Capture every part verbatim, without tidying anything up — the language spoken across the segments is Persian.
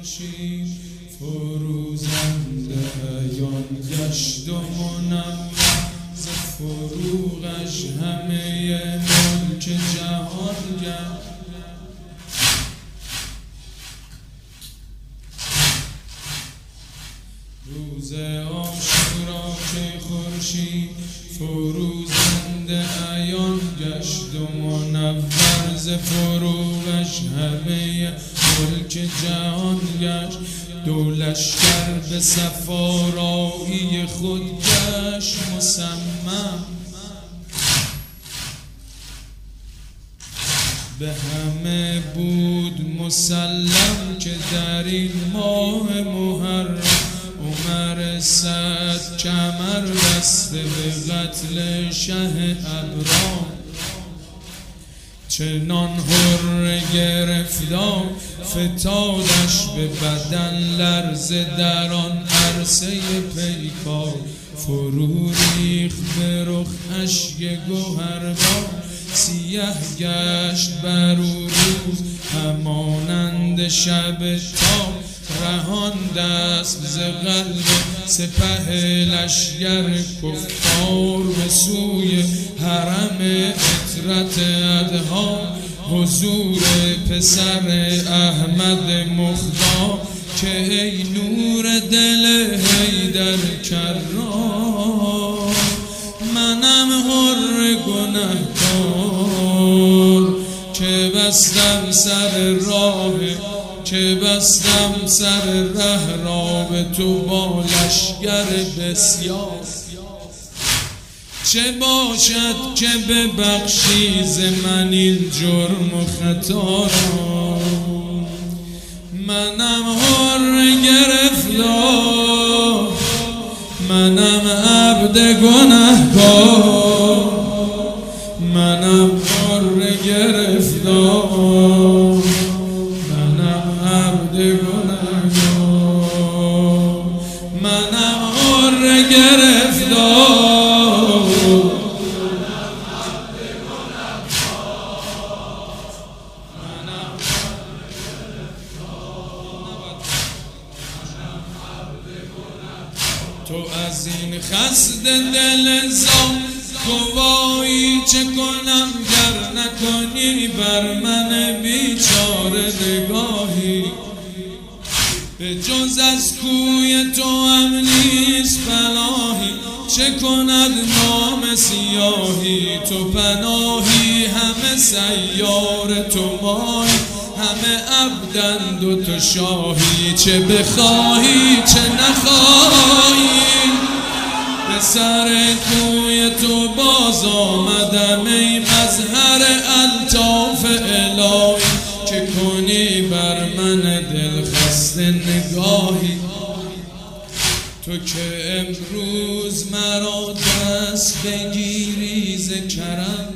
خورشید فروزنده عیان گشت و منور ز فروغش همه ملک جهان گشت. روز عاشورا که خورشید فروزنده عیان گشت و منور ز فروغش همه ملک جهان گشت. دو لشکر به صفارایی خود گشت مصمم، به همه بود مسلم که در این ماه محرم عمر صد کمر بسته به قتل شه ابرام. چنان حر گرفتار فتادش به بدن لرزه در آن عرصه پیکار. فرو ریخت به رخ اشک گوهربار، سیه گشت بر او روز همانند شب تاب. رهان دست ز قلب سپه لشگر کفار به سوی حرم عطرت ادها. حضور پسر احمد مختار که ای نور دل حیدر کرار. منم حر گنهکار که بستم سر راه که بستم سر ره را به تو با لشگر بسیار. چه باشد که ببخشی ز من این جرم و خطا را. منم حر گرفتار، منم عبد گنهکار، منم حر گرفتار، عبد گنهکار، منم حر گرفتار، منم عبد گنهکار، منم حر گرفتار، منم عبد گنهکار. تو از این خسته دل زار گواهی چه کنم گر نکنی بر من بیچاره نگاهی. به جز از کوی تو هم نیست پناهی، چه کند نام سیاهی. تو پناهی همه سیار تو ماهی، همه عبدند و تو شاهی. چه بخواهی چه نخواهی به سر کوی تو باز آمدم ای مظهر الطاف الهی. که کنی بر من دل خسته نگاهی. تو که امروز مرا دست بگیری ز کرم،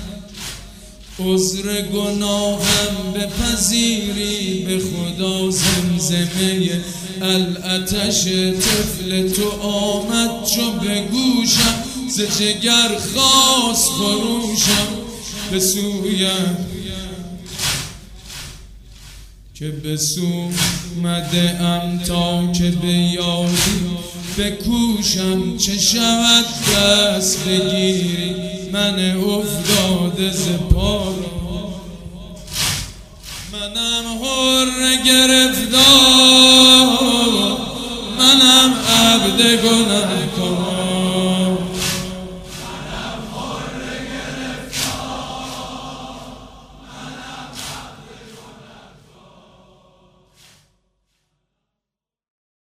عذر گناهم بپذیری به خدا. زمزمه العطش طفل تو آمد چو به گوشم، ز جگر خواست خروشم به سویم. که به سو مده ام تا که به یاری بکوشم. چه شود دست بگیری من افتاده ز پا را. منم حر گرفتار، منم عبد گنهکار،